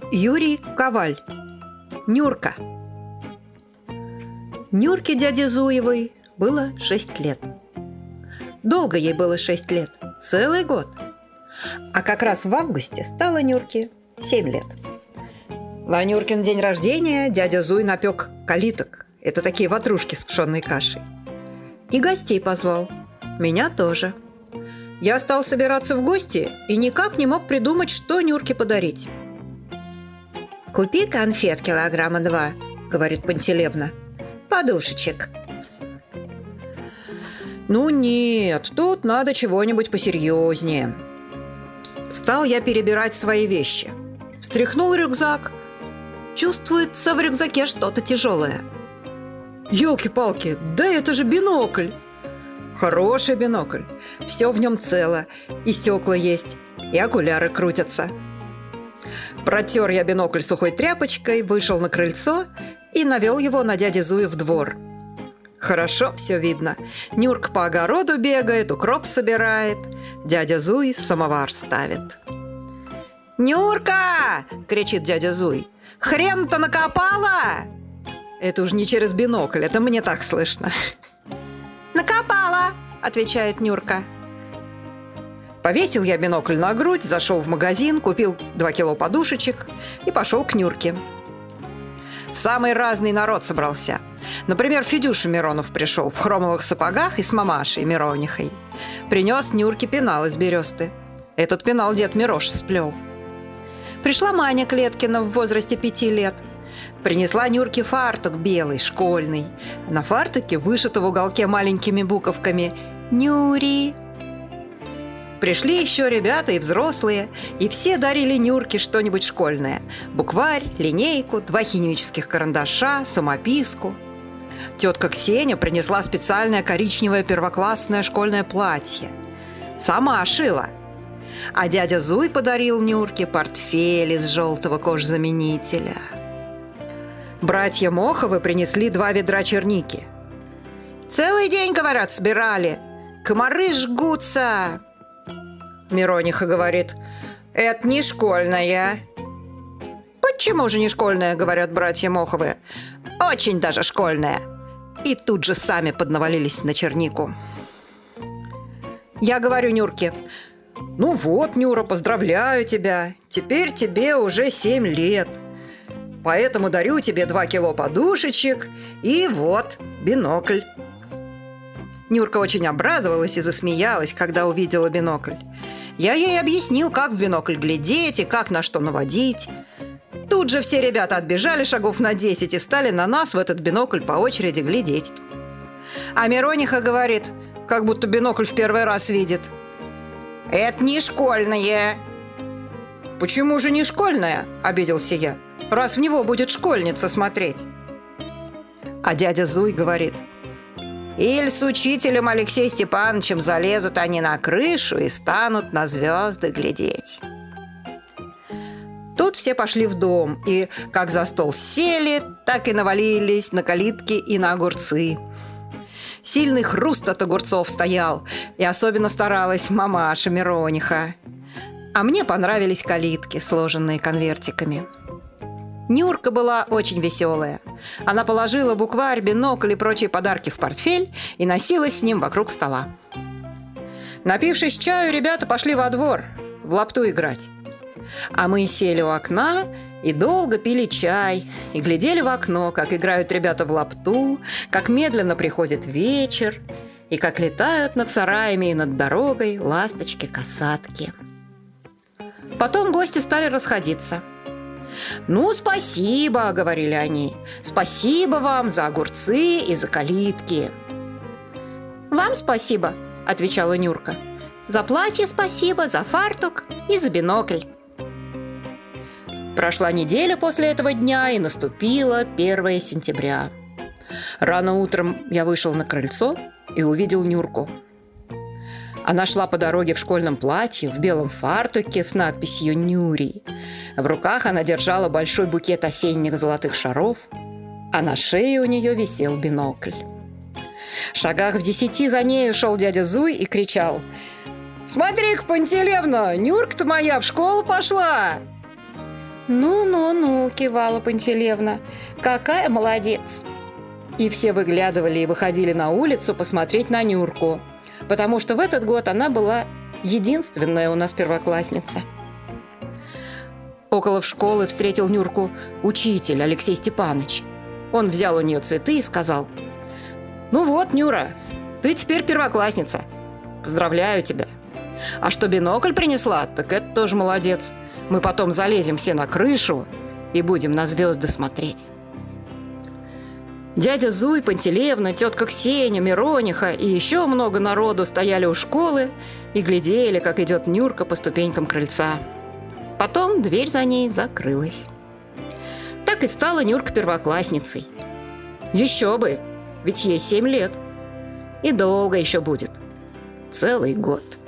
Юрий Коваль. Нюрка. Нюрке дяде Зуевой было 6 лет. Долго ей было 6 лет, целый год. А как раз в августе стало Нюрке 7 лет. На Нюркин день рождения дядя Зуй напек калиток. Это такие ватрушки с пшенной кашей. И гостей позвал. Меня тоже. Я стал собираться в гости и никак не мог придумать, что Нюрке подарить. «Купи конфет 2 килограмма, — говорит Пантелевна, — подушечек». Ну нет, тут надо чего-нибудь посерьезнее. Стал я перебирать свои вещи. Встряхнул рюкзак. Чувствуется в рюкзаке что-то тяжелое. Ёлки-палки, да это же бинокль! Хороший бинокль. Все в нем цело. И стекла есть, и окуляры крутятся. Протер я бинокль сухой тряпочкой, вышел на крыльцо и навел его на дядю Зуя в двор. Хорошо все видно. Нюрка по огороду бегает, укроп собирает. Дядя Зуй самовар ставит. «Нюрка!» – кричит дядя Зуй. «Хрен-то накопала!» Это уж не через бинокль, это мне так слышно. «Накопала!» – отвечает Нюрка. Повесил я бинокль на грудь, зашел в магазин, купил 2 кило подушечек и пошел к Нюрке. Самый разный народ собрался. Например, Федюша Миронов пришел в хромовых сапогах и с мамашей Миронихой. Принес Нюрке пенал из бересты. Этот пенал дед Мирош сплел. Пришла Маня Клеткина в возрасте 5 лет. Принесла Нюрке фартук белый, школьный. На фартуке вышито в уголке маленькими буковками «Нюри». Пришли еще ребята и взрослые, и все дарили Нюрке что-нибудь школьное. Букварь, линейку, 2 химических карандаша, самописку. Тетка Ксения принесла специальное коричневое первоклассное школьное платье. Сама шила. А дядя Зуй подарил Нюрке портфель из желтого кожзаменителя. Братья Моховы принесли 2 ведра черники. «Целый день, говорят, собирали. Комары жгутся!» Мирониха говорит: «Это не школьная». «Почему же не школьная?» — говорят братья Моховы. «Очень даже школьная». И тут же сами поднавалились на чернику. Я говорю Нюрке: «Ну вот, Нюра, поздравляю тебя. Теперь тебе уже 7 лет. Поэтому дарю тебе 2 кило подушечек и вот бинокль». Нюрка очень обрадовалась и засмеялась, когда увидела бинокль. Я ей объяснил, как в бинокль глядеть и как на что наводить. Тут же все ребята отбежали шагов на 10 и стали на нас в этот бинокль по очереди глядеть. А Мирониха говорит, как будто бинокль в первый раз видит: «Это не школьное». «Почему же не школьное?» – обиделся я. «Раз в него будет школьница смотреть». А дядя Зуй говорит: «Иль с учителем Алексеем Степановичем залезут они на крышу и станут на звезды глядеть». Тут все пошли в дом, и как за стол сели, так и навалились на калитки и на огурцы. Сильный хруст от огурцов стоял, и особенно старалась мамаша Мирониха. А мне понравились калитки, сложенные конвертиками. Нюрка была очень веселая. Она положила букварь, бинокль и прочие подарки в портфель и носилась с ним вокруг стола. Напившись чаю, ребята пошли во двор в лапту играть. А мы сели у окна и долго пили чай и глядели в окно, как играют ребята в лапту, как медленно приходит вечер и как летают над сараями и над дорогой ласточки-касатки. Потом гости стали расходиться. «Ну, спасибо, — говорили они, — спасибо вам за огурцы и за калитки». «Вам спасибо, — отвечала Нюрка, — за платье спасибо, за фартук и за бинокль». Прошла неделя после этого дня, и наступило 1 сентября. Рано утром я вышел на крыльцо и увидел Нюрку. Она шла по дороге в школьном платье, в белом фартуке с надписью «Нюри». В руках она держала большой букет осенних золотых шаров, а на шее у нее висел бинокль. В шагах в 10 за нею шел дядя Зуй и кричал: «Смотри-ка, Пантелевна, Нюрка-то моя в школу пошла!» «Ну-ну-ну», – кивала Пантелеевна, – «какая молодец!» И все выглядывали и выходили на улицу посмотреть на Нюрку, потому что в этот год она была единственная у нас первоклассница. Около школы встретил Нюрку учитель Алексей Степанович. Он взял у нее цветы и сказал: «Ну вот, Нюра, ты теперь первоклассница. Поздравляю тебя. А что бинокль принесла, так это тоже молодец. Мы потом залезем все на крышу и будем на звезды смотреть». Дядя Зуй, Пантелеевна, тетка Ксения, Мирониха и еще много народу стояли у школы и глядели, как идет Нюрка по ступенькам крыльца. Потом дверь за ней закрылась. Так и стала Нюрка первоклассницей. Еще бы, ведь ей 7 лет. И долго еще будет. Целый год.